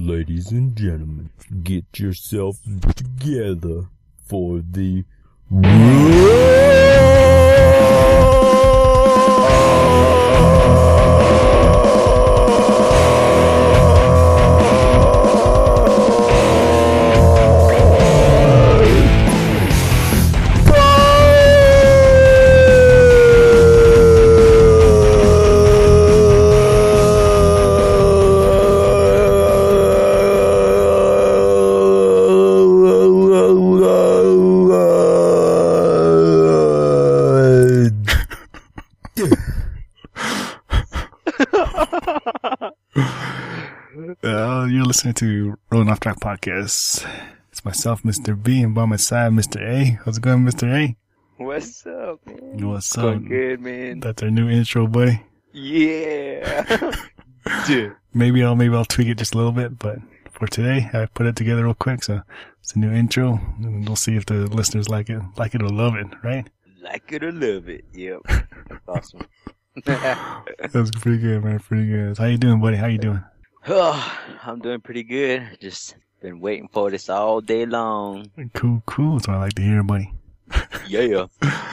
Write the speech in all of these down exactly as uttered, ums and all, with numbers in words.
Ladies and gentlemen, get yourself together for the Uh, you're listening to Rolling Off Track Podcast. It's myself, Mister B, and by my side, Mister A. How's it going, Mister A? What's up, man? What's up? Going good, man. That's our new intro, buddy. Yeah. Dude. Maybe I'll maybe I'll tweak it just a little bit, but for today, I put it together real quick. So it's a new intro, and we'll see if the listeners like it, like it or love it, right? Like it or love it. Yep. That's awesome. That's pretty good, man. Pretty good. How you doing, buddy? How you doing? Oh, I'm doing pretty good. Just been waiting for this all day long. Cool, cool. That's what I like to hear, buddy. Yeah.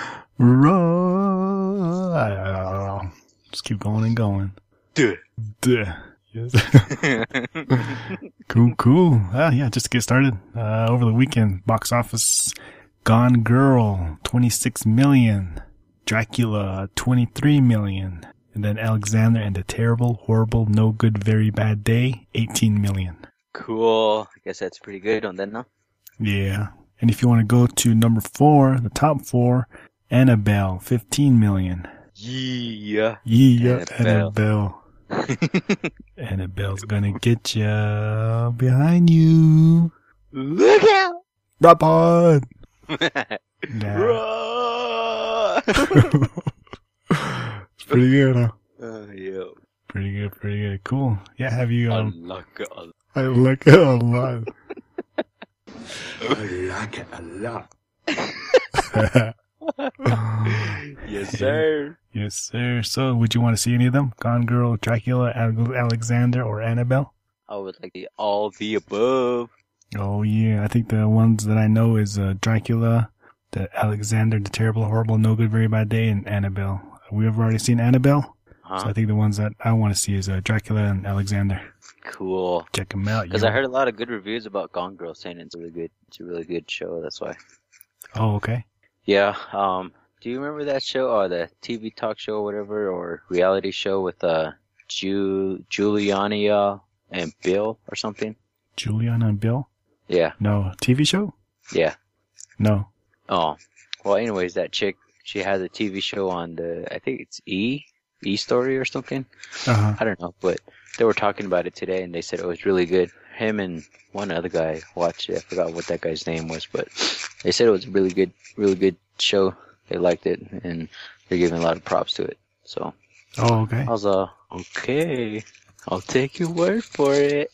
Roll. Just keep going and going. Duh. Duh. Yes. Cool, cool. Ah, yeah, just to get started. Uh, over the weekend, box office, Gone Girl, twenty-six million. Dracula, twenty-three million. And then Alexander and the Terrible, Horrible, No Good, Very Bad Day, eighteen million. Cool. I guess that's pretty good on that now. Yeah. And if you want to go to number four, the top four, Annabelle, fifteen million. Yeah. Yeah, Annabelle. Annabelle. Annabelle's gonna get ya behind you. Look out! Rock on! Nah. It's pretty good, huh? Uh, yeah. Pretty good, pretty good. Cool. Yeah, have you, um... I like it a lot. I like it a lot. I like it a lot. Yes, sir. Yes, sir. So, would you want to see any of them? Gone Girl, Dracula, Ale- Alexander, or Annabelle? I would like the all the above. Oh, yeah. I think the ones that I know is uh, Dracula, the Alexander, the Terrible, Horrible, No Good, Very Bad Day, and Annabelle. We've already seen Annabelle, Huh? so I think the ones that I want to see is uh, Dracula and Alexander. Cool. Check them out. Because yo. I heard a lot of good reviews about Gone Girl saying it's really good. It's a really good show. That's why. Oh, okay. Yeah. Um. Do you remember that show, or the T V talk show, or whatever, or reality show with uh, Ju Juliana and Bill or something? Juliana and Bill? Yeah. No. T V show? Yeah. No. Oh. Well, anyways, that chick, she has a T V show on the, I think it's E, E Story or something. Uh-huh. I don't know, but they were talking about it today, and they said it was really good. Him and one other guy watched it. I forgot what that guy's name was, but they said it was a really good, really good show. They liked it, and they're giving a lot of props to it. So Oh, okay. I was uh, okay, I'll take your word for it.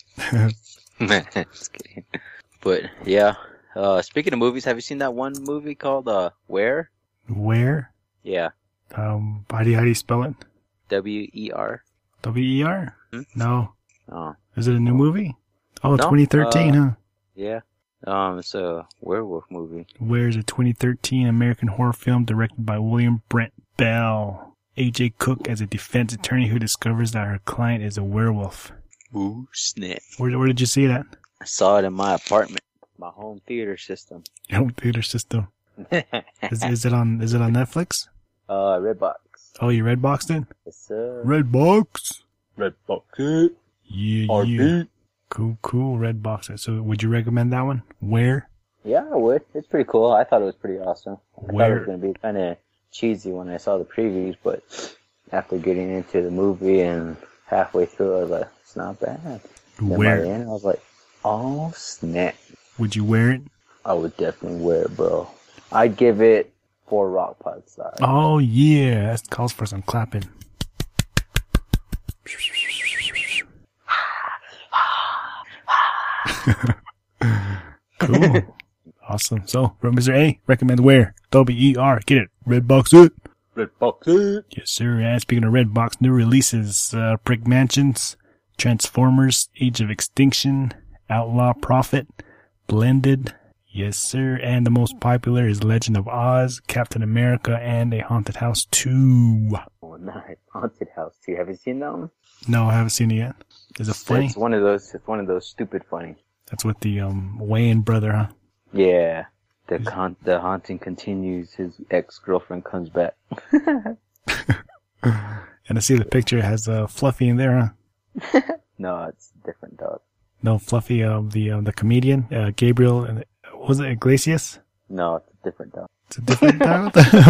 Just kidding. But yeah, uh, speaking of movies, have you seen that one movie called uh, Where? Where? Yeah, Um, how do you, how do you spell it? W E R. W E R? Hmm? No. Oh, Is it a new movie? Oh, No, twenty thirteen, uh, huh? yeah. Um, it's a werewolf movie. Where's a twenty thirteen American horror film directed by William Brent Bell. A J Cook as a defense attorney who discovers that her client is a werewolf. Ooh, snap! Where, where did you see that? I saw it in my apartment, my home theater system. Home theater system. Is, is it on? Is it on Netflix? uh, Redbox. Oh, you Redboxed it? Yes, sir. Redbox. Redbox. Yeah, yeah. Cool, cool. Redbox it. So, would you recommend that one? Where? Yeah, I would. It's pretty cool. I thought it was pretty awesome. I thought it Where? was going to be kind of cheesy when I saw the previews, but after getting into the movie and halfway through, I was like, it's not bad. Then by Where? the end, I was like, oh, snap. Would you wear it? I would definitely wear it, bro. I'd give it four rock pod stars. Oh, yeah. That calls for some clapping. Cool. Awesome. So, for Mister A, recommend where? W E R. Get it. Redbox it. Redbox. Yes, sir. And speaking of Redbox, new releases, uh, Brick Mansions, Transformers, Age of Extinction, Outlaw Prophet, Blended, yes sir, and the most popular is Legend of Oz, Captain America, and A Haunted House two. Oh, nice. Haunted House two. Have you seen that one? No, I haven't seen it yet. Is it funny? It's one of those, it's one of those stupid funny. That's with the um Wayne brother, huh? Yeah. The con- the haunting continues. His ex-girlfriend comes back. And I see the picture has uh, Fluffy in there, huh? No, it's a different dog. No, Fluffy, um, the um, the comedian, uh, Gabriel, and was it Iglesias? No, it's a different dog. It's a different dog.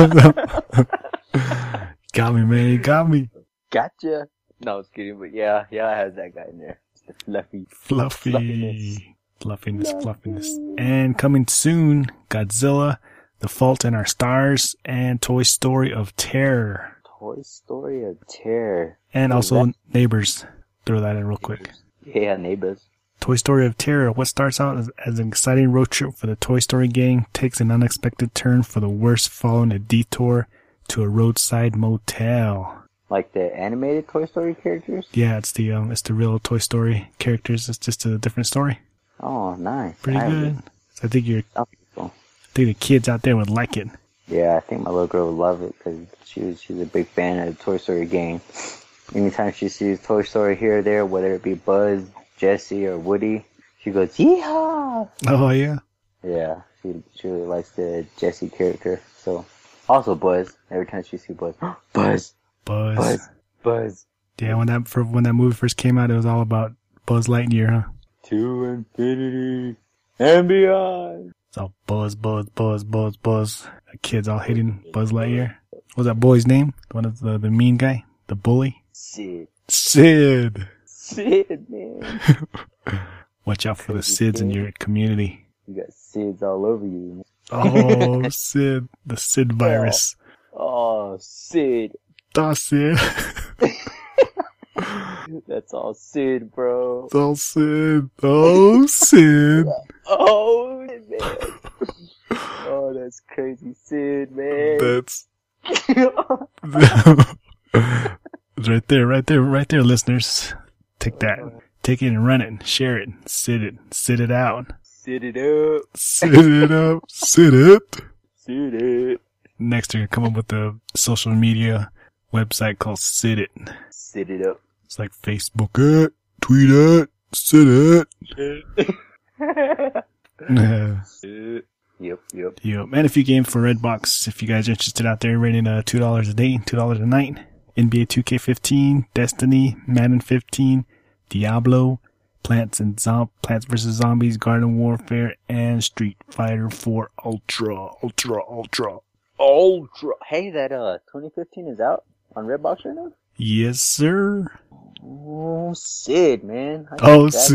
Got me, man. You got me. Gotcha. No, I was kidding, but yeah, yeah, it has that guy in there. It's the fluffy. Fluffy. Fluffiness. Fluffiness, fluffiness. And coming soon, Godzilla, The Fault in Our Stars, and Toy Story of Terror. Toy Story of Terror. And What also is Neighbors. Throw that in real quick. Yeah, Neighbors. Toy Story of Terror. What starts out as, as an exciting road trip for the Toy Story gang takes an unexpected turn for the worse following a detour to a roadside motel. Like the animated Toy Story characters? Yeah, it's the um, it's the real Toy Story characters. It's just a different story. Oh, nice. Pretty I good. So I think you're, Oh, cool. I think the kids out there would like it. Yeah, I think my little girl would love it because she was, she's a big fan of the Toy Story game. Anytime she sees Toy Story here or there, whether it be Buzz, Jesse, or Woody, she goes, yeehaw! Oh yeah. Yeah, she, she really likes the Jesse character. So, also Buzz. Every time she sees Buzz, Buzz, Buzz. Buzz, Buzz. Yeah, when that for, when that movie first came out, it was all about Buzz Lightyear, huh? To infinity and beyond. It's all Buzz, Buzz, Buzz, Buzz, Buzz. The kids all hating Buzz Lightyear. What was that boy's name? One of the the mean guy, the bully. Sid. Sid. Sid, man. Watch out for the Sids in your community. You got Sids all over you. Oh, Sid, the Sid virus. Oh, Sid. Oh, Sid. That's all Sid, bro. Oh, Sid. Oh, Sid. Oh, man. Oh, that's crazy Sid, man. That's it's right there, right there, right there, listeners. Take that. Take it and run it and share it. Sit it. Sit it out. Sit it up. Sit it up. Sit it. Sit it. Next, we're going to come up with a social media website called Sit It. Sit it up. It's like Facebook it, tweet it, sit it. Yeah. Yep, yep. Yep. And a few games for Redbox. If you guys are interested out there, rating uh, two dollars a day, two dollars a night. N B A two K fifteen, Destiny, Madden fifteen, Diablo, Plants and Zom- Plants vs. Zombies, Garden Warfare, and Street Fighter four Ultra, Ultra, Ultra. Ultra. Hey, that uh twenty fifteen is out on Redbox right now? Yes, sir. Oh, Sid, man. I Oh, got that.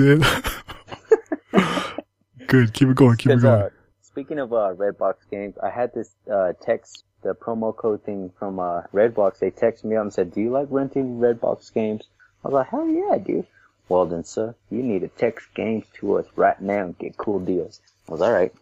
Sid. Good. Keep it going. Keep it 'Cause, going. uh, speaking of uh, Redbox games, I had this uh, text, the promo code thing from uh, Redbox. They texted me up and said, do you like renting Redbox games? I was like, hell yeah, I do. Well then, sir, you need to text games to us right now and get cool deals. I was alright.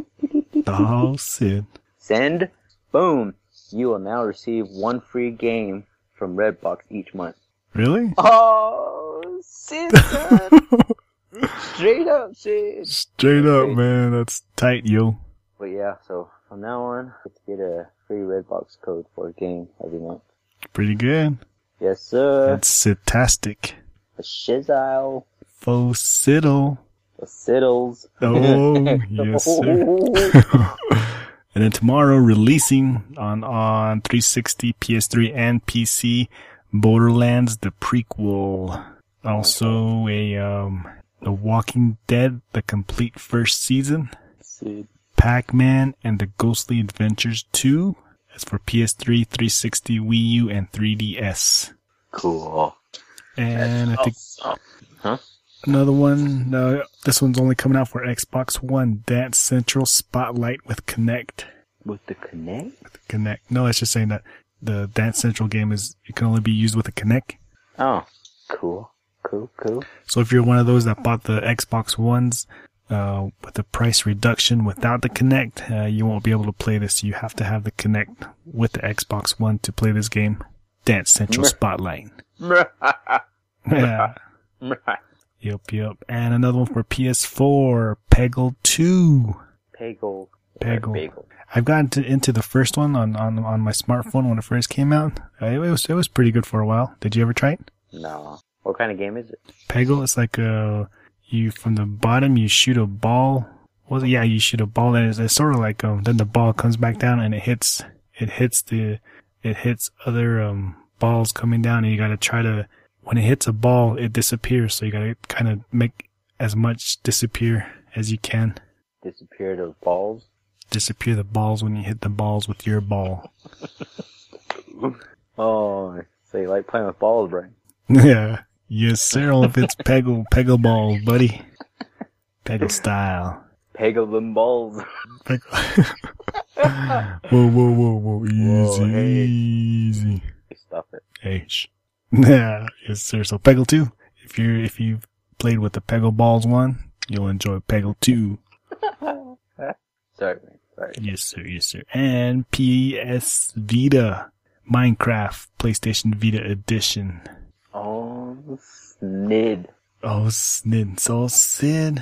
Oh, Sid. Send. Boom. You will now receive one free game from Redbox each month. Really? Oh, Sid, son. Straight up, Sid. Straight up, man. That's tight, yo. But yeah, so from now on, let's get a free Redbox code for a game every month. Pretty good. Yes, sir. That's Sid-tastic. A shizzle. Faux Siddle. A siddles. Oh, yes, sir. And then tomorrow, releasing on, on three sixty, P S three, and P C, Borderlands, the prequel. Also, a, um, The Walking Dead, the complete first season. Sid. Pac-Man and the Ghostly Adventures two. That's for P S three, three sixty, Wii U, and three D S. Cool. And I think Awesome. Huh? another one, no, this one's only coming out for Xbox One, Dance Central Spotlight with Kinect. With the Kinect? Kinect. No, it's just saying that the Dance Central game is, it can only be used with a Kinect. Oh, cool. Cool, cool. So if you're one of those that bought the Xbox Ones, uh, with the price reduction without the Kinect, uh, you won't be able to play this. You have to have the Kinect with the Xbox One to play this game. Dance Central Spotlight. Yeah. Right. Yep, yep. And another one for P S four, Peggle two. Peggle. Peggle. Bagel. I've gotten to, into the first one on, on, on my smartphone when it first came out. Uh, It was it was pretty good for a while. Did you ever try it? No. What kind of game is it? Peggle is like a, you from the bottom you shoot a ball. Well, yeah, you shoot a ball and it's, it's sort of like um then the ball comes back down and it hits it hits the it hits other um balls coming down and you gotta try to, when it hits a ball it disappears, so you gotta kind of make as much disappear as you can. Disappear those balls? Disappear the balls when you hit the balls with your ball. Oh, so you like playing with balls, Brian? Yeah. Yes, sir. All if it's Peggle, Peggle balls, buddy. Peggle style. Peggle them balls. Peggle. Whoa, whoa, whoa, whoa. Easy, Whoa, hey. easy. Stop it. Hey, shh. Yeah, yes, sir. So Peggle two. If you're, if you've played with the Peggle balls one, you'll enjoy Peggle two. Sorry, man. Sorry. Yes, sir. Yes, sir. And P S Vita. Minecraft PlayStation Vita Edition. Oh, snid. Oh, Snid. So Sid.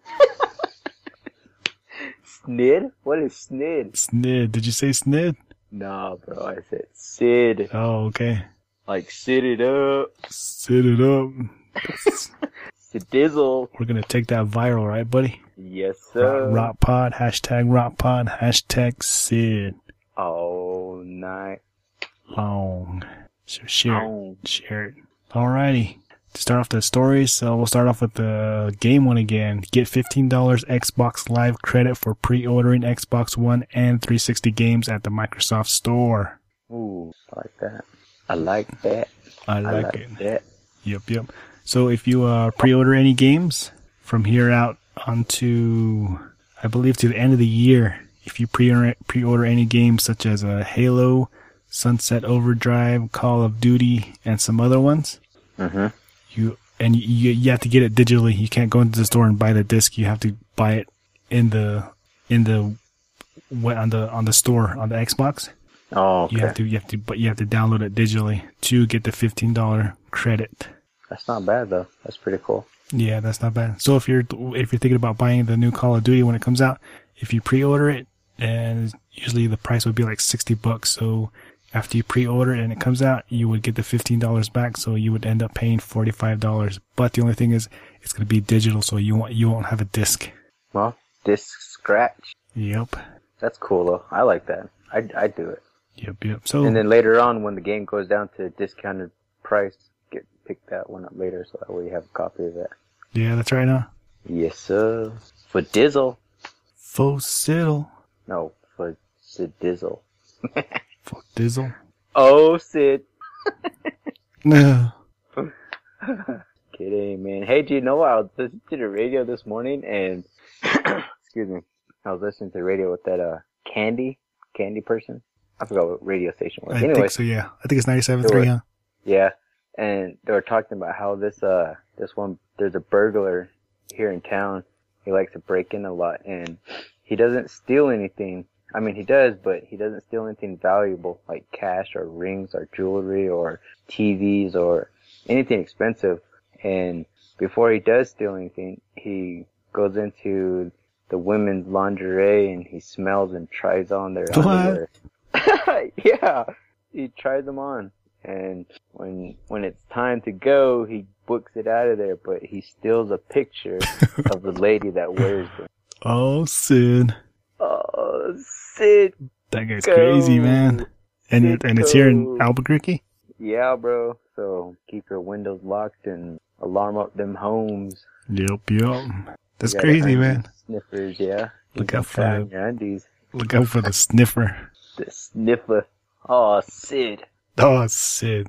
Snid? What is snid? Snid. Did you say Snid? Nah, bro. I said Sid. Oh, okay. Like, sit it up. Sit it up. Sidizzle. We're gonna take that viral, right, buddy? Yes, sir. Rock, rock pod, hashtag rock pod, hashtag Sid. Oh, nice. Long. So share Oh. it. Share it. Alrighty. To start off the stories, so we'll start off with the game one again. Get fifteen dollars Xbox Live credit for pre-ordering Xbox One and three sixty games at the Microsoft Store. Ooh, I like that. I like that. I I like, like it. that. Yep, yep. So if you uh, pre-order any games from here out onto, I believe, to the end of the year, if you pre-order, pre-order any games such as uh, Halo, Sunset Overdrive, Call of Duty, and some other ones, Mm-hmm. you and you you have to get it digitally. You can't go into the store and buy the disc. You have to buy it in the in the what on the on the store on the Xbox. Oh, okay. You have to you have to but you have to download it digitally to get the fifteen dollar credit. That's not bad, though. That's pretty cool. Yeah, that's not bad. So if you're if you're thinking about buying the new Call of Duty when it comes out, if you pre-order it, and usually the price would be like sixty bucks. So after you pre-order it and it comes out, you would get the fifteen dollars back. So you would end up paying forty-five dollars. But the only thing is, it's gonna be digital, so you won't you won't have a disc. Well, disc scratch. Yep. That's cool, though. I like that. I'd, I'd do it. Yep. Yep. So And then later on, when the game goes down to discounted price, get pick that one up later, so that way you have a copy of that. yeah, that's right now. Yes, sir. For Dizzle. Faux siddle. No, for Sidizzle. Fuck dizzle. Oh, Sid. No. Kidding, man. Hey, do you know what? I was listening to the radio this morning, and excuse me, I was listening to the radio with that uh Candy, Candy person. I forgot what radio station it was. I Anyway, think so. Yeah, I think it's ninety-seven point three. Huh? yeah, and they were talking about how this uh this one there's a burglar here in town. He likes to break in a lot, and he doesn't steal anything. I mean, he does, but he doesn't steal anything valuable like cash or rings or jewelry or T Vs or anything expensive. And before he does steal anything, he goes into the women's lingerie and he smells and tries on their What? underwear. Yeah, he tries them on. And when when it's time to go, he books it out of there, but he steals a picture of the lady that wears them. Oh, Sid. Oh, Sid. That guy's Go. crazy, man. And it, and it's here in Go. Albuquerque? Yeah, bro. So keep your windows locked and alarm up them homes. Yep, yep. That's You gotta crazy, earn man. them Sniffers, yeah. Look You out can for find the- your undies. Look out for the sniffer. The sniffer. Oh, Sid. Oh, Sid.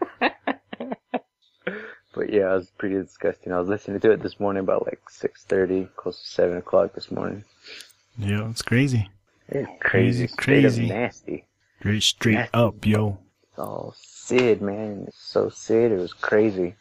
But yeah, it was pretty disgusting. I was listening to it this morning about like six thirty, close to seven o'clock this morning. Yeah, it's crazy. It's Crazy, crazy, straight up crazy. nasty. Straight, straight Nasty. up, yo. It's all Sid, man. It's so Sid. It was crazy.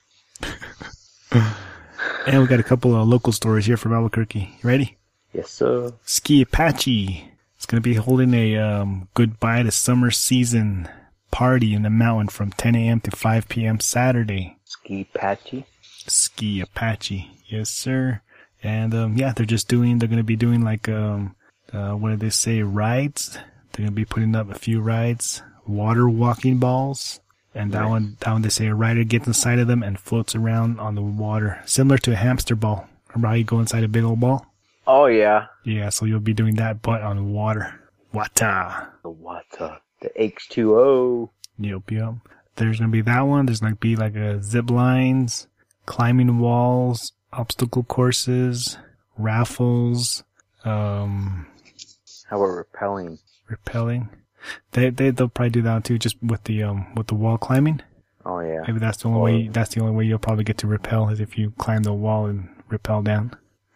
And we got a couple of local stories here from Albuquerque. You ready? Yes, sir. Ski Apache is going to be holding a um, goodbye to summer season party in the mountain from ten a.m. to five p.m. Saturday. Ski Patchy. Ski Apache. Yes, sir. And, um, yeah, they're just doing, they're going to be doing like, um, uh, what did they say? Rides. They're going to be putting up a few rides, water walking balls. And that Nice. one, that one they say a rider gets inside of them and floats around on the water. Similar to a hamster ball. Remember how you go inside a big old ball? Oh yeah. Yeah, so you'll be doing that, but on water. Water. The water. The H two O. Yep, yep. There's gonna be that one. There's gonna be like a zip lines, climbing walls, obstacle courses, raffles, um, How about repelling? rappelling. They they they'll probably do that one too, just with the um with the wall climbing. Oh yeah. Maybe that's the only Oh. way. That's the only way you'll probably get to rappel is if you climb the wall and rappel down.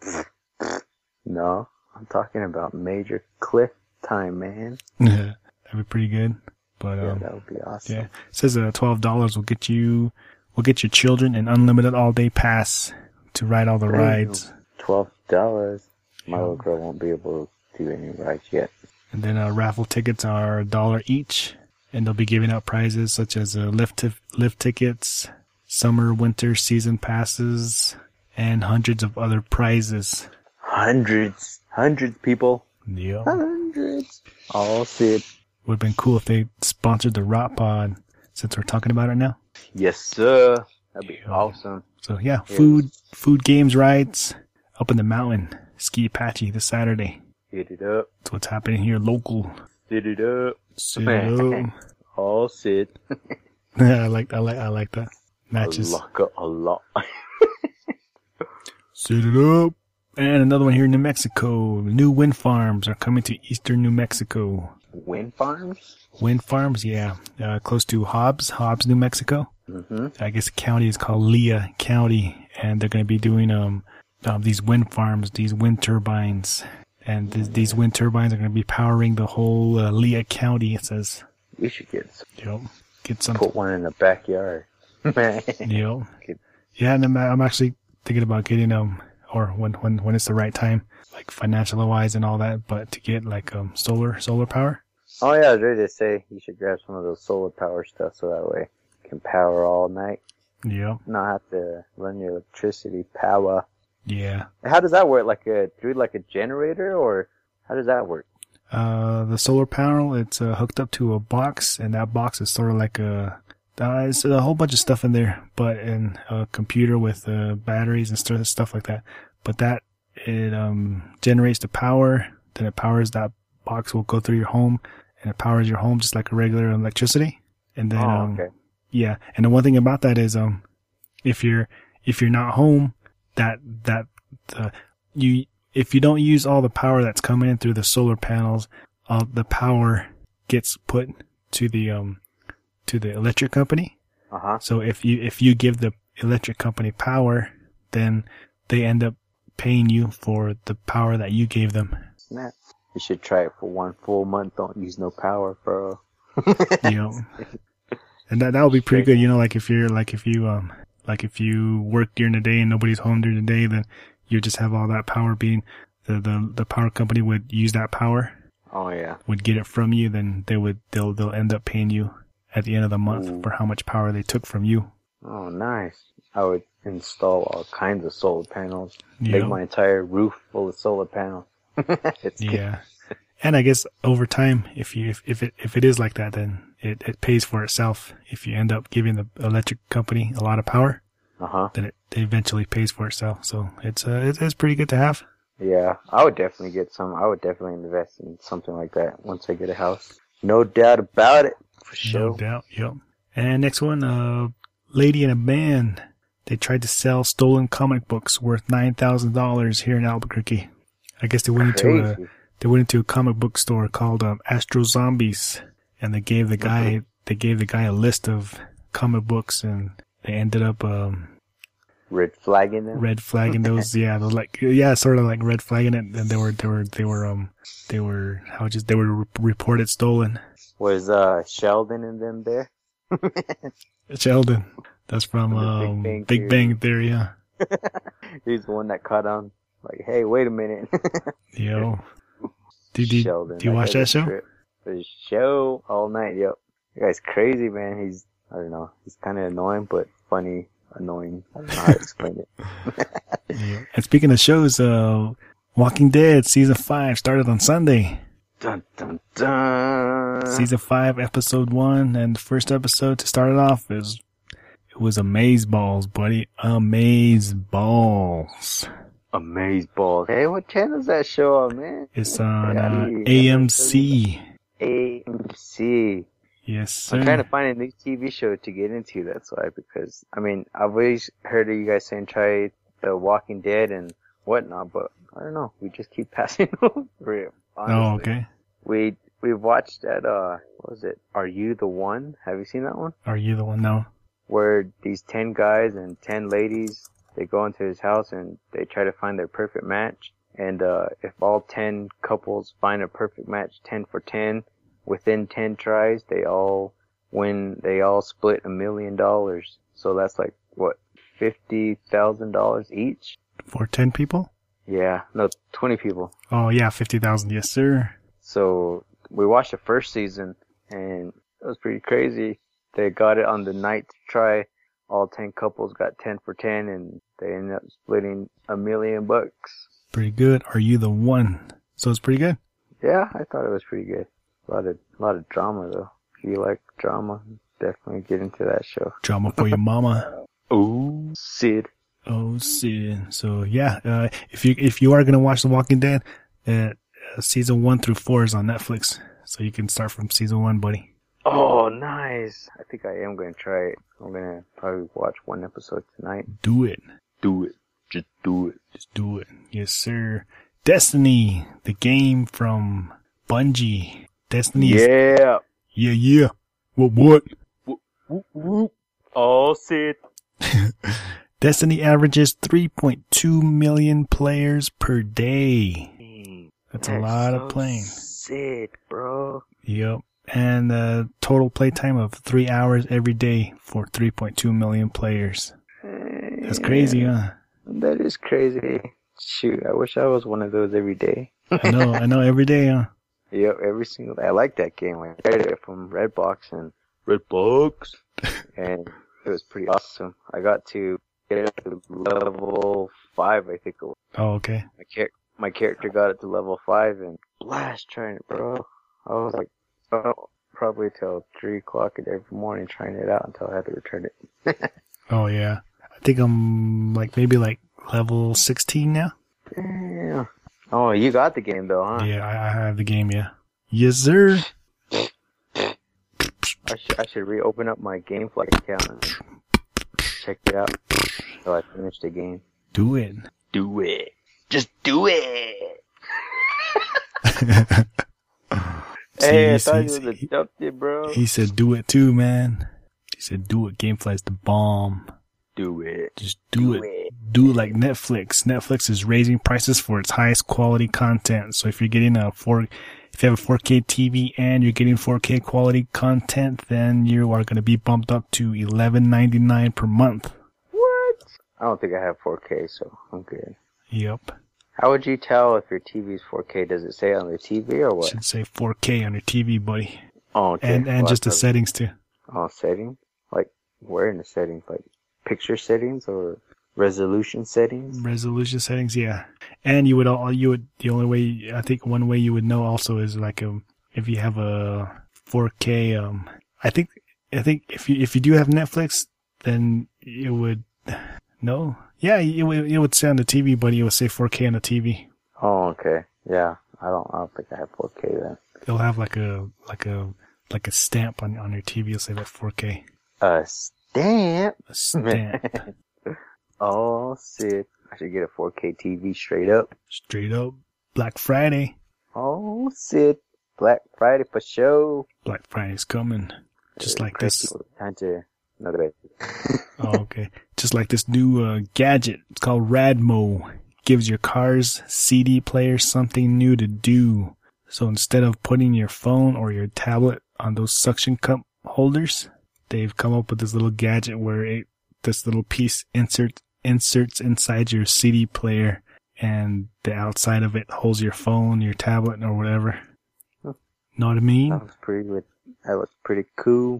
No, I'm talking about major cliff time, man. That'd be pretty good. But Yeah, um, that would be awesome. yeah, it says uh, twelve dollars will get you will get your children an unlimited all day pass to ride all the Damn. rides. Twelve dollars. My Yeah. little girl won't be able to do any rides yet. And then uh, raffle tickets are a dollar each, and they'll be giving out prizes such as uh, lift t- lift tickets, summer winter season passes, and hundreds of other prizes. Hundreds, hundreds people. Yeah, Hundreds. All Sid. would have been cool if they sponsored the Rock Pod since we're talking about it now. Yes, sir. That'd be Yeah. awesome. So yeah, Yeah. food, food, games, rides up in the mountain, Ski Apache this Saturday. Hit it up. That's what's happening here local. Hit it up. So All Sid. I like, I like, I like that. A Matches. lot. A lot. Set it up. And another one here in New Mexico. New wind farms are coming to eastern New Mexico. Wind farms? Wind farms, yeah. Uh, close to Hobbs, Hobbs, New Mexico. Mm-hmm. I guess the county is called Leah County. And they're going to be doing, um, um, these wind farms, these wind turbines. And th- these wind turbines are going to be powering the whole uh, Leah County, it says. We should get Yep. Get some. put one in the backyard. Man. Yep. Good. Yeah, and I'm, I'm actually thinking about getting, um, or when, when, when it's the right time, like financial wise and all that, but to get like, um, solar, solar power. Oh yeah, I was ready to say you should grab some of those solar power stuff so that way you can power all night. Yep. Not have to run your electricity power. Yeah. How does that work? Like a through like a generator, or how does that work? Uh, the solar panel, it's uh, hooked up to a box, and that box is sort of like a, uh, it's a whole bunch of stuff in there, but in a computer with uh, batteries and stuff, stuff like that. But that, it um generates the power, then it powers that box will go through your home, and it powers your home just like a regular electricity. And then, Oh, um, okay. yeah, and the one thing about that is, um, if you're, if you're not home, that, that, uh, you, if you don't use all the power that's coming in through the solar panels, uh, the power gets put to the, um, to the electric company. Uh huh. So if you, if you give the electric company power, then they end up paying you for the power that you gave them. Snap. You should try it for one full month. Don't use no power, bro. You know, and that, that would be pretty good. You know, like if you're, like if you, um, like if you work during the day and nobody's home during the day, then you just have all that power being, the, the, the power company would use that power, Oh yeah. would get it from you, then they would, they'll, they'll end up paying you at the end of the month Ooh. for how much power they took from you. Oh nice. I would install all kinds of solar panels. Yeah. Make my entire roof full of solar panels. It's Yeah. And I guess over time, if you, if, if it, if it is like that, then it, it pays for itself. If you end up giving the electric company a lot of power, Uh huh. then it eventually pays for itself. So it's, uh, it's, it's pretty good to have. Yeah, I would definitely get some. I would definitely invest in something like that once I get a house. No doubt about it. For sure. No doubt. Yep. And next one, uh, lady in a band. They tried to sell stolen comic books worth nine thousand dollars here in Albuquerque. I guess they went into a, Crazy. they went into a comic book store called, um, Astro Zombies, and they gave the guy, they gave the guy a list of comic books, and they ended up, um, Red flagging them. red flagging those. Yeah, those like, yeah, sort of like red flagging it. And they were, they were, they were, um, they were, how just, they were re- reported stolen. Was uh Sheldon in them there? Sheldon. That's from, From the Big um, Bang Big Bang Theory, yeah. He's the one that caught on. Like, hey, wait a minute. Yo. Did you, Sheldon. do you watch guy's that a show? trip. The show all night. Yep. That guy's crazy, man. He's, I don't know. He's kind of annoying, but funny. annoying. I don't know how to explain it. Yeah. And speaking of shows, uh, Walking Dead season five started on Sunday. Dun dun dun. Season five, episode one, and the first episode to start it off is it was Amazeballs, buddy. Amazeballs. Amazeballs. Hey, what channel is that show on, man? It's on Yeah, uh, you- A M C. A M C. Yes, sir. I'm trying to find a new T V show to get into. That's why, because I mean, I've always heard of you guys saying try The Walking Dead and whatnot, but I don't know. We just keep passing over it. Honestly. Oh, okay. We we watched that. Uh, what was it? Are You the One? Have you seen that one? Are you the one? No. Where these ten guys and ten ladies, they go into his house and they try to find their perfect match. And uh, if all ten couples find a perfect match, ten for ten, within ten tries, they all win. They all split a million dollars. So that's like what, fifty thousand dollars each? For ten people? Yeah, no, twenty people. Oh, yeah, fifty thousand. Yes, sir. So we watched the first season, and it was pretty crazy. They got it on the ninth try. All ten couples got ten for ten, and they ended up splitting a million bucks. Pretty good. Are you the one? So it's pretty good. Yeah, I thought it was pretty good. A lot of, a lot of drama though. If you like drama, definitely get into that show. Drama for your mama. Ooh, Sid. Oh, Sid. So yeah, uh, if you if you are gonna watch The Walking Dead, uh, season one through four is on Netflix, so you can start from season one, buddy. Oh, nice. I think I am going to try it. I'm going to probably watch one episode tonight. Do it. Do it. Just do it. Just do it. Yes, sir. Destiny, the game from Bungie. Destiny is... Yeah. Yeah, yeah. What, what? Whoop, whoop, whoop. Oh, Sid. Destiny averages three point two million players per day. That's a lot so of playing. Sick, bro. Yep. And uh, total playtime of three hours every day for three point two million players. That's crazy, huh? That is crazy. Shoot, I wish I was one of those every day. I know, I know, every day, huh? Yep, every single day. I like that game. I got it from Redbox and Redbox, and it was pretty awesome. I got to get it to level five, I think it was. Oh, okay. My, char- my character got it to level five, and blast trying it, bro. I was like, oh, probably till three o'clock every morning trying it out until I had to return it. Oh, yeah. I think I'm like maybe like level sixteen now. Yeah. Oh, you got the game though, huh? Yeah, I, I have the game, yeah. Yes, sir. I should I should reopen up my GameFly account and check it out until I finish the game. Do it. Do it. Just do it. See, Hey, I see, thought you see, was adopted, bro. He said do it too, man. He said do it. Gamefly's the bomb. Do it. Just do, Do it. it. Do it like Netflix. Netflix is raising prices for its highest quality content. So if you're getting a four, if you have a four K T V and you're getting four K quality content, then you are going to be bumped up to eleven ninety-nine per month. What? I don't think I have four K, so I'm good. Yep. How would you tell if your T V is four K? Does it say on the T V or what? Should say four K on your T V, buddy. Oh, okay. And and Well, just the that's settings too. a- Oh, settings? Like, where in the settings? Like, picture settings or resolution settings? Resolution settings, yeah. And you would all you would the only way I think one way you would know also is like um if you have a four K um I think I think if you if you do have Netflix then it would no yeah it would it would say on the T V but it would say four K on the T V. Oh, okay. Yeah. I don't, I don't think I have four K then. They'll have like a like a like a stamp on on your T V. It'll say that four K. A stamp? A stamp. Oh, shit. I should get a four K T V straight up. Straight up Black Friday. Oh, shit. Black Friday for show. Black Friday's coming. Just Uh, like Chris, this. Time to, no, good. Oh, okay. Just like this new uh, gadget. It's called Radmo. Gives your car's C D player something new to do. So instead of putting your phone or your tablet on those suction cup holders, they've come up with this little gadget where it, this little piece inserts inserts inside your C D player, and the outside of it holds your phone, your tablet, or whatever. Huh. Know what I mean? That looks pretty good. That looks pretty cool.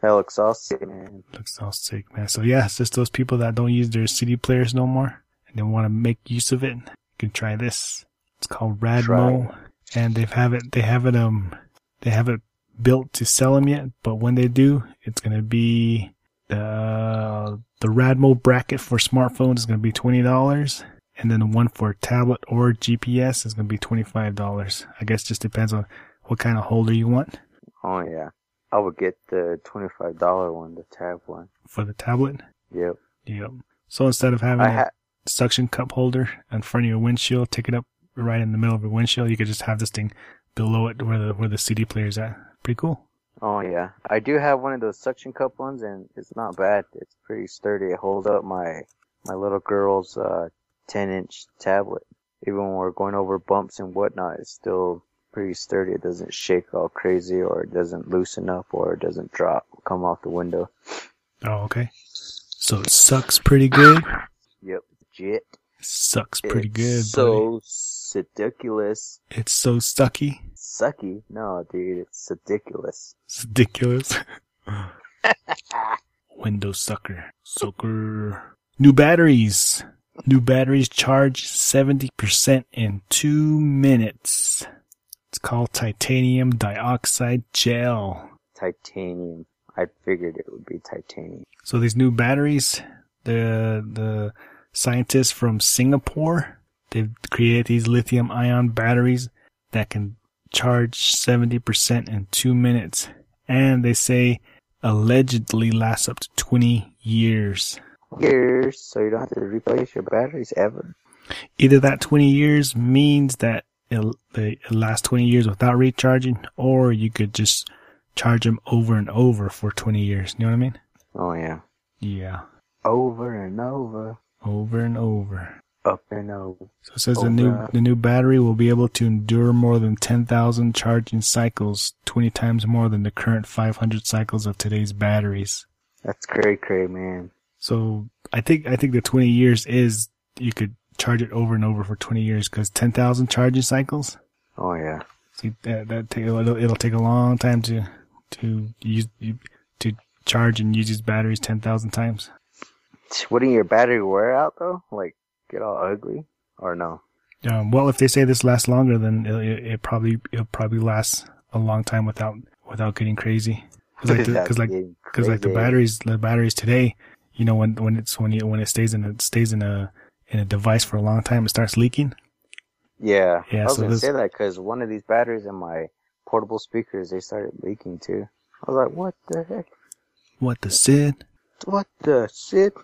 That looks all sick, man. Looks all sick, man. So yeah, it's just those people that don't use their C D players no more and they want to make use of it. You can try this. It's called Radmo, Try. and they have it. They have it. Um, they have it built to sell them yet, but when they do, it's gonna be the the Radmo bracket for smartphones is gonna be twenty dollars, and then the one for tablet or G P S is gonna be twenty five dollars. I guess just depends on what kind of holder you want. Oh, yeah. I would get the twenty-five dollar one, the tab one. For the tablet? Yep. Yep. So instead of having I a ha- suction cup holder in front of your windshield, take it up right in the middle of your windshield, you could just have this thing below it where the where the C D player is at. Pretty cool. Oh, yeah. I do have one of those suction cup ones, and it's not bad. It's pretty sturdy. It holds up my, my little girl's uh, ten inch tablet. Even when we're going over bumps and whatnot, it's still pretty sturdy. It doesn't shake all crazy, or it doesn't loosen up, or it doesn't drop, come off the window. Oh, okay. So it sucks pretty good. Yep, legit. Sucks pretty It's good, so ridiculous. buddy. It's so sucky. Sucky? No, dude, it's ridiculous. It's ridiculous. Window sucker. Sucker. New batteries. New batteries charge seventy percent in two minutes. It's called titanium dioxide gel. Titanium. I figured it would be titanium. So these new batteries, the the scientists from Singapore, they've created these lithium ion batteries that can charge seventy percent in two minutes. And they say allegedly lasts up to twenty years. Years, so you don't have to replace your batteries ever. Either that twenty years means that it'll, it'll last twenty years without recharging, or you could just charge them over and over for twenty years. You know what I mean? Oh, yeah. Yeah. Over and over. Over and over. Up and over. So it says the new Over. the new battery will be able to endure more than ten thousand charging cycles, twenty times more than the current five hundred cycles of today's batteries. That's cray cray, man. So I think I think the twenty years is you could charge it over and over for twenty years, because ten thousand charging cycles. Oh, yeah. See, that that take, it'll, it'll take a long time to to use you, to charge and use these batteries ten thousand times. Wouldn't your battery wear out, though? Like, get all ugly? Or no? Um, well, if they say this lasts longer, then it, it, it probably it'll probably last a long time without without getting crazy. Because like, Without because like, getting because like the crazy. batteries, the batteries today, you know, when when it's when you when it stays in it stays in a in a device for a long time, it starts leaking. Yeah. Yeah, I was so going to this- say that because one of these batteries in my portable speakers, they started leaking, too. I was like, what the heck? What the Sid? What the shit?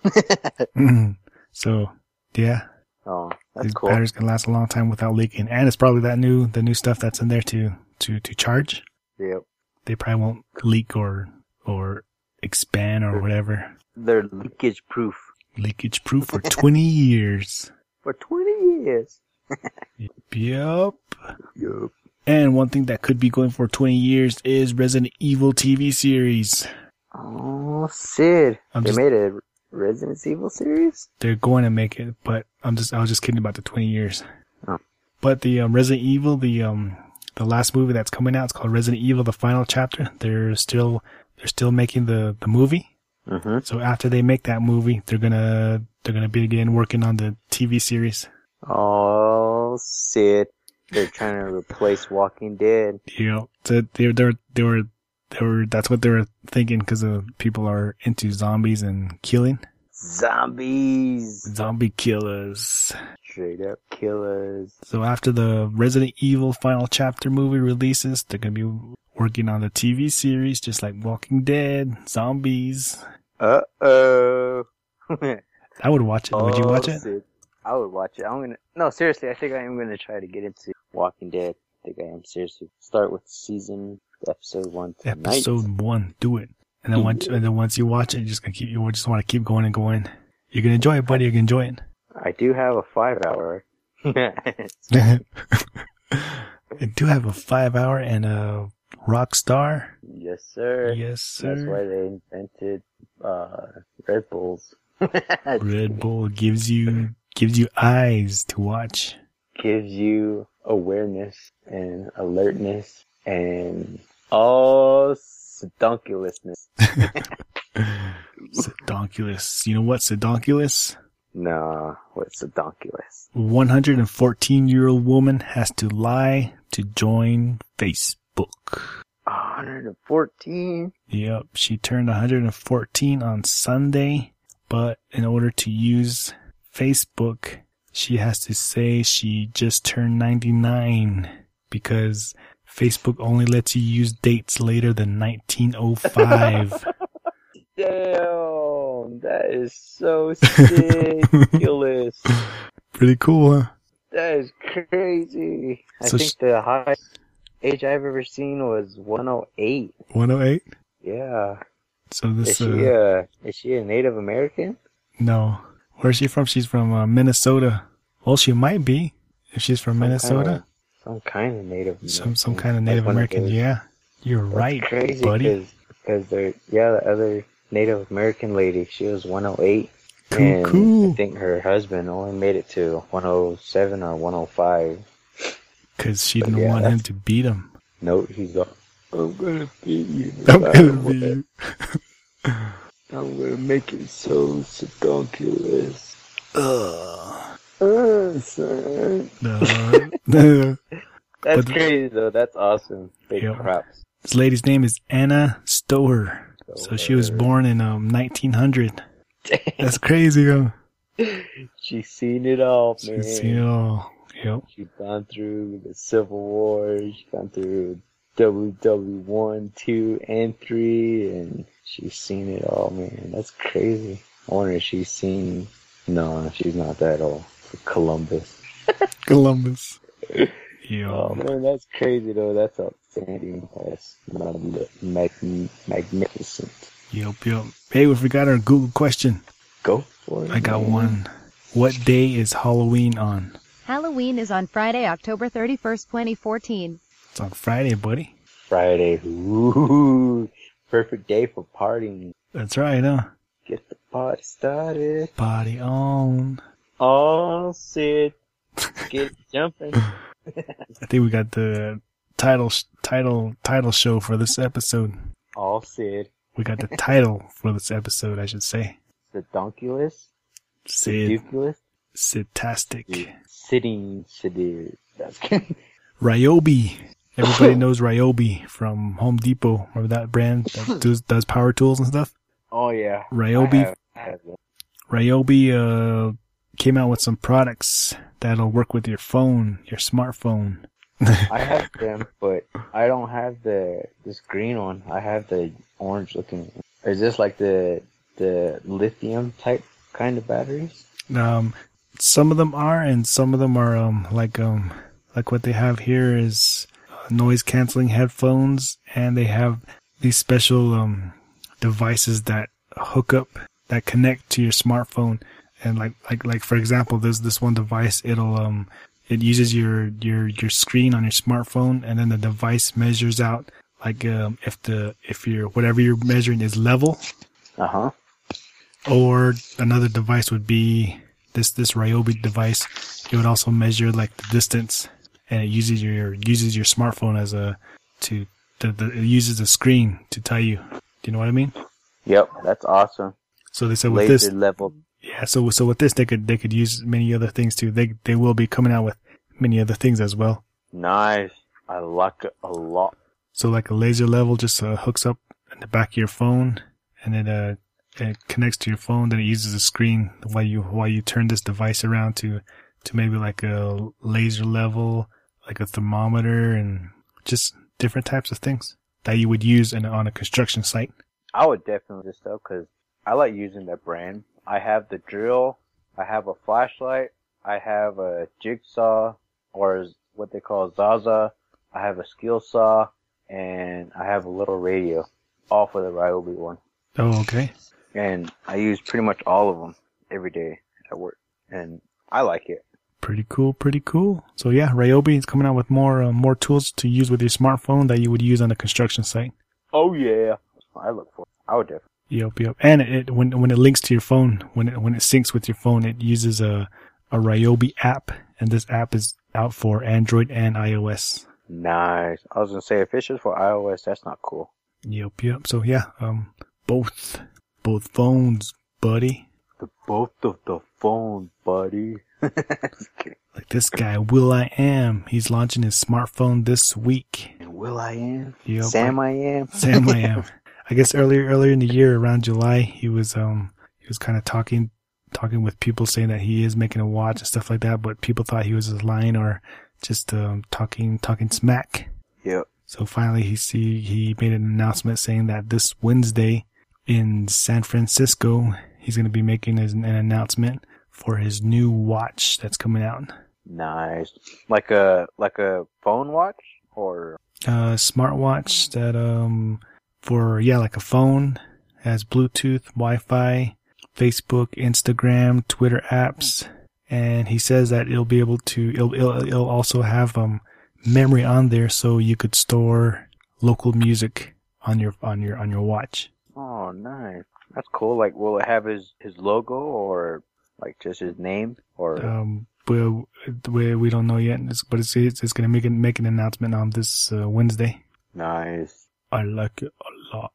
So yeah, Oh, that's these cool. batteries can last a long time without leaking, and it's probably that new the new stuff that's in there to to to charge. Yep. They probably won't leak or or expand or whatever. They're leakage proof. Leakage proof for twenty years. For twenty years. Yup. Yup. And one thing that could be going for twenty years is Resident Evil T V series. Oh, Sid. I'm they just- made a Resident Evil series? They're going to make it, but I'm just I was just kidding about the twenty years. Oh. But the um, Resident Evil, the um the last movie that's coming out, it's called Resident Evil: The Final Chapter. They're still they're still making the, the movie. Mm-hmm. So after they make that movie, they're gonna they're gonna begin working on the T V series. Oh, Sid. They're trying to replace Walking Dead. You know, so they they were they were they were that's what they were thinking, because uh, people are into zombies and killing. Zombies. Zombie killers. Straight up killers. So after the Resident Evil Final Chapter movie releases, they're gonna be working on the T V series, just like Walking Dead, zombies. Uh-oh. I would watch it. Would you watch Oh, it? Sid. I would watch it. I'm gonna. No, seriously. I think I am gonna try to get into Walking Dead. I think I am seriously. Start with season episode one tonight. Episode one, do it. And then once, and then once you watch it, you're just gonna keep. You just want to keep going and going. You're gonna enjoy it, buddy. You're gonna enjoy it. I do have a five hour. I do have a five hour and a rock star. Yes, sir. Yes, sir. That's why they invented uh, Red Bulls. Red Bull gives you gives you eyes to watch. Gives you awareness and alertness and oh sedonkulousness. Sedonkulous. You know what sedonkulous? No, what's sedonkulous? one hundred fourteen year old woman has to lie to join Facebook. one hundred fourteen? Yep, she turned one hundred fourteen on Sunday, but in order to use Facebook, she has to say she just turned ninety-nine because Facebook only lets you use dates later than nineteen oh five. Damn, that is so ridiculous. Pretty cool, huh? That is crazy. I So think sh- the highest age I've ever seen was one oh eight. one oh eight? Yeah. So Is this, she, uh, uh, is she a Native American? no. Where's she from? She's from uh, Minnesota. Well, she might be if she's from Some Minnesota. kinda- some kind of Native American. Some some kind of Native Like one American. those. Yeah, you're That's right, crazy buddy. Because they're, yeah, the other Native American lady, she was one oh eight. Cool, and cool. I think her husband only made it to one oh seven or one oh five. Because she But didn't yeah, want him that's- to beat him. No, he's like, I'm gonna beat you. I'm no gonna matter beat you. what. I'm gonna make it so sedonkulous. Ugh. Uh, son. No, no. That's But- crazy though. That's awesome. Big Yep. props. This lady's name is Anna Stower. So she was born in um nineteen hundred. That's crazy, huh? She's seen it all, man. She's seen it all. Yep. She's gone through the Civil War. She's gone through W W one, two, and three, and she's seen it all, man. That's crazy. I wonder if she's seen. No, she's not that old. Columbus. Columbus. Oh Yo. man, that's crazy though. That's outstanding. That's mag- mag- magnificent. Yep, yep. Hey, we forgot our Google question. Go for it. I got man. one. What day is Halloween on? Halloween is on Friday, October thirty-first, twenty fourteen. It's on Friday, buddy. Friday. Ooh, perfect day for partying. That's right, huh? Get the party started. Party on. Oh, Sid. Get jumping. I think we got the title, title, title show for this episode. All Sid. We got the title for this episode, I should say. Sedonkulous. Sid, Sedonkulous. Sidtastic. Sitting Sidir. That's good. Ryobi. Everybody knows Ryobi from Home Depot. Remember that brand that does, does power tools and stuff? Oh, yeah. Ryobi. I have, I have that. Ryobi uh, came out with some products that'll work with your phone, your smartphone. I have them, but I don't have the this green one. I have the orange looking one. Is this like the the lithium type kind of batteries? Um, some of them are, and some of them are um like um like what they have here is uh, noise canceling headphones, and they have these special um devices that hook up that connect to your smartphone, and like like like for example, there's this one device. It'll um it uses your your your screen on your smartphone, and then the device measures out like um if the if your whatever you're measuring is level. Uh huh. Or another device would be this this Ryobi device. It would also measure like the distance, and it uses your uses your smartphone as a to the, the it uses the screen to tell you. Do you know what I mean? Yep, that's awesome. So they said with Laser this, level. yeah. So so with this, they could they could use many other things too. They they will be coming out with many other things as well. Nice. I like it a lot. So like a laser level just uh, hooks up in the back of your phone, and it uh it connects to your phone. Then it uses a screen while you while you turn this device around to to maybe like a laser level, like a thermometer, and just different types of things that you would use in, on a construction site. I would definitely just though, because I like using that brand. I have the drill. I have a flashlight. I have a jigsaw, or what they call Zaza. I have a skill saw, and I have a little radio, all for the Ryobi one. Oh, okay. And I use pretty much all of them every day at work, and I like it. Pretty cool, pretty cool. So yeah, Ryobi is coming out with more uh, more tools to use with your smartphone that you would use on a construction site. Oh yeah, I look for it. I would definitely. Yep, yep. And it, it when when it links to your phone, when it when it syncs with your phone, it uses a a Ryobi app, and this app is out for Android and iOS. Nice. I was gonna say if it's just for iOS, that's not cool. Yep, yep. So yeah, um, both, both phones, buddy. The both of the phones, buddy. Like this guy, Will I Am. He's launching his smartphone this week. And Will I Am? Yep, Sam like, I Am? Sam I Am. I guess earlier, earlier in the year, around July, he was, um, he was kind of talking, talking with people saying that he is making a watch and stuff like that, but people thought he was just lying or just, um, talking, talking smack. Yep. So finally he see, he made an announcement saying that this Wednesday in San Francisco, he's going to be making his, an announcement for his new watch that's coming out. Nice. Like a like a phone watch or Uh, smartwatch that um for yeah like a phone, has Bluetooth, Wi-Fi, Facebook, Instagram, Twitter apps, and he says that it'll be able to it'll it'll, it'll also have um memory on there so you could store local music on your on your on your watch. Oh, nice. That's cool. Like, will it have his his logo or like just his name or? Um, we we we don't know yet, it's, but it's it's, it's gonna make it make an announcement on this uh, Wednesday. Nice. I like it a lot.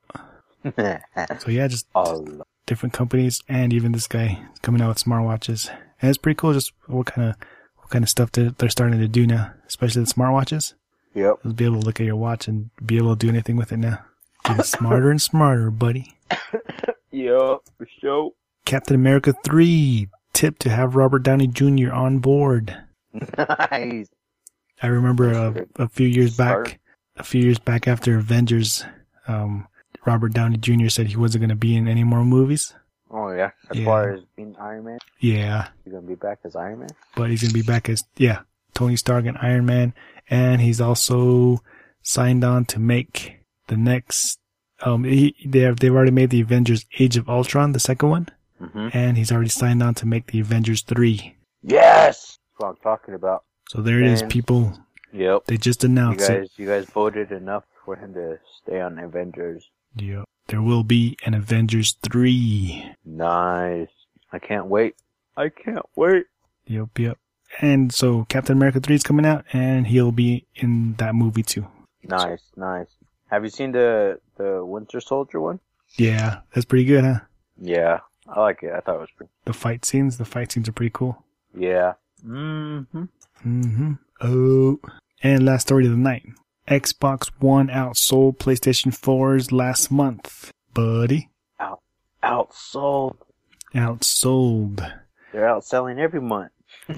So yeah, just Oh, different companies and even this guy coming out with smartwatches, and it's pretty cool. Just what kind of what kind of stuff that they're starting to do now, especially the smartwatches. yep. You'll be able to look at your watch and be able to do anything with it now. Getting smarter and smarter, buddy. Yep. For sure. Captain America three tip to have Robert Downey Junior on board. Nice. I remember uh, a few years Start. back, a few years back after Avengers, um, Robert Downey Junior said he wasn't going to be in any more movies. Oh yeah. As Yeah. far as being Iron Man, Yeah, he's gonna be back as Iron Man. but he's going to be back as, yeah, Tony Stark and Iron Man. And he's also signed on to make the next, um, he, they have, they've already made the Avengers Age of Ultron, the second one. Mm-hmm. And he's already signed on to make the Avengers three. Yes. That's what I'm talking about. So there it is, And- people. Yep. They just You announced guys, it. you guys voted enough for him to stay on Avengers. Yep. There will be an Avengers three. Nice. I can't wait. I can't wait. Yep, yep. And so Captain America three is coming out, and he'll be in that movie too. Nice, nice. Have you seen the the Winter Soldier one? Yeah, that's pretty good, huh? Yeah, I like it. I thought it was pretty. The fight scenes, the fight scenes are pretty cool. Yeah. Mm-hmm. Mm-hmm. Oh. And last story of the night. Xbox One outsold PlayStation fours last month. Buddy. Out, outsold. Outsold. They're outselling every month.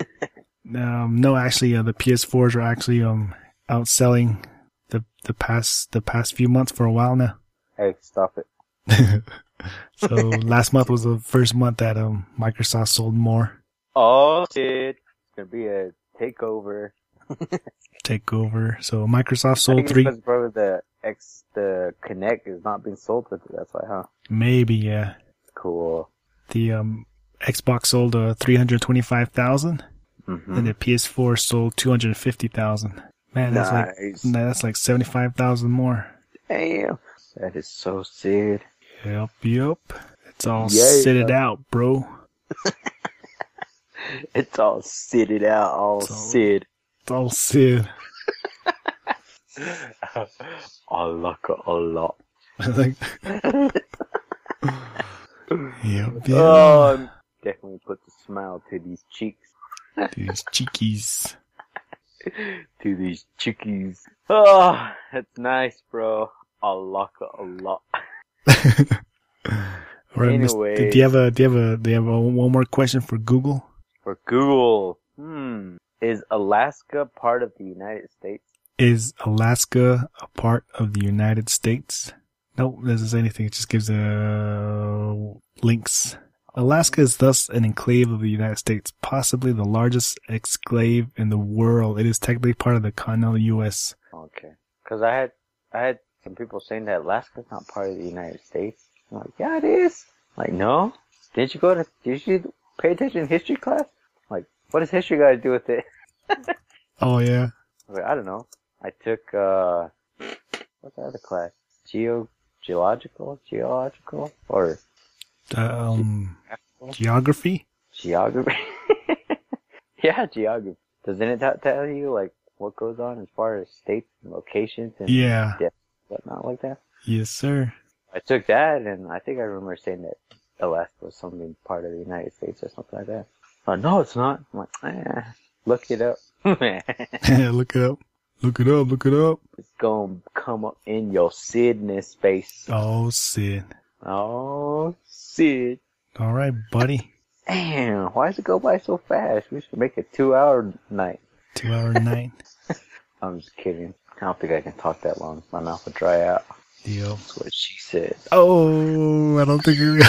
Um, no, actually, uh, the P S fours are actually, um, outselling the, the past, the past few months for a while now. Hey, stop it. So last month was the first month that, um, Microsoft sold more. Oh shit! It's gonna be a takeover. Takeover. So Microsoft I sold think three. it's because probably the X, the Kinect is not being sold with it. That's why, huh? Maybe, yeah. Cool. The, um, Xbox sold, uh, three hundred twenty-five thousand. Mm-hmm. And the P S four sold two hundred fifty thousand. Man, that's Nice. like that's like seventy-five thousand more. Damn. That is so sad. Yep, yep. It's all Yeah. sitted out, bro. It's all sitted out, all It's all- Sid. It's all Sid. I like it a lot. Like, yep, yep. Oh, definitely put the smile to these cheeks, These cheekies. to these chickies. Oh, that's nice, bro. I like it a lot. All right, Miss- Anyways. do you have a do you have a do you have a, one more question for Google? For Google, hmm, is Alaska part of the United States? Is Alaska a part of the United States? Nope, it doesn't say anything. It just gives uh, links. Alaska is thus an enclave of the United States, possibly the largest exclave in the world. It is technically part of the continental U S. Okay, because I had I had some people saying that Alaska's not part of the United States. I'm like, yeah, it is. Like, no, didn't you go to? Did you pay attention in history class? Like, what does history got to do with it? Oh yeah. I was like, I don't know. I took uh, what's the other class? Geo, geological, geological, or Um, geography? geography? Yeah, geography. Doesn't it t- tell you like what goes on as far as states and locations and Yeah. depth, whatnot like that? Yes, sir. I took that, and I think I remember saying that Alaska was something part of the United States or something like that. Oh, no, it's not. I'm like, eh, look it up. Yeah, look it up. Look it up. Look it up. It's gonna come up in your Sydney space. Oh, Sid. Oh, Sid. All right, buddy. Damn, why does it go by so fast? We should make a two-hour night. Two-hour night. I'm just kidding. I don't think I can talk that long. My mouth will dry out. Deal. That's what she said. Oh, I don't think you're...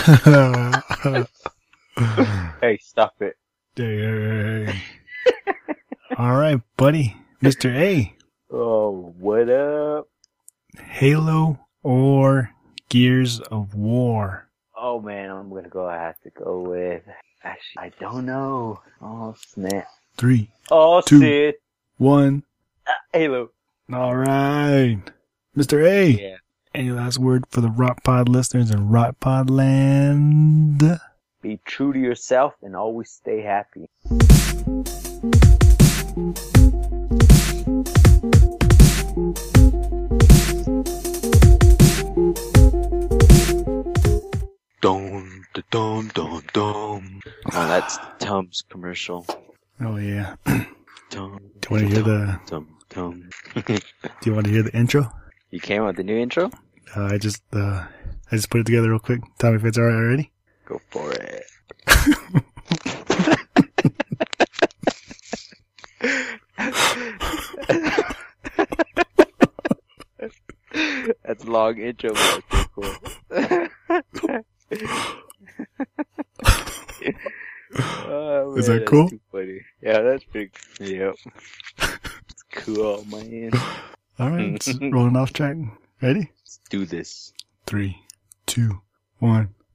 Hey, stop it. Hey. All right, buddy. Mister A. Oh, what up? Halo or Gears of War? Oh, man, I'm gonna go. I have to go with... Actually, I don't know. Oh, snap. Three. Oh, Two. Sid. One. Uh, Halo. All right. Mister A. Yeah. Any last word for the Rock Pod listeners in Rock Pod land? Be true to yourself and always stay happy. Dum, dum, dum, dum. Oh, that's Tums commercial. Oh, yeah. Dum, Do you want to hear the, dum, dum. do you want to hear the intro? You came out with the new intro? Uh, I just, uh, I just put it together real quick. Tell me if it's alright already. Go for it. That's a long intro, but that's pretty cool. Oh, man, Is that that's cool? too funny. Yeah, that's pretty. Yep. It's cool, man. Alright, it's rolling off track. Ready? Let's do this. Three, two, one.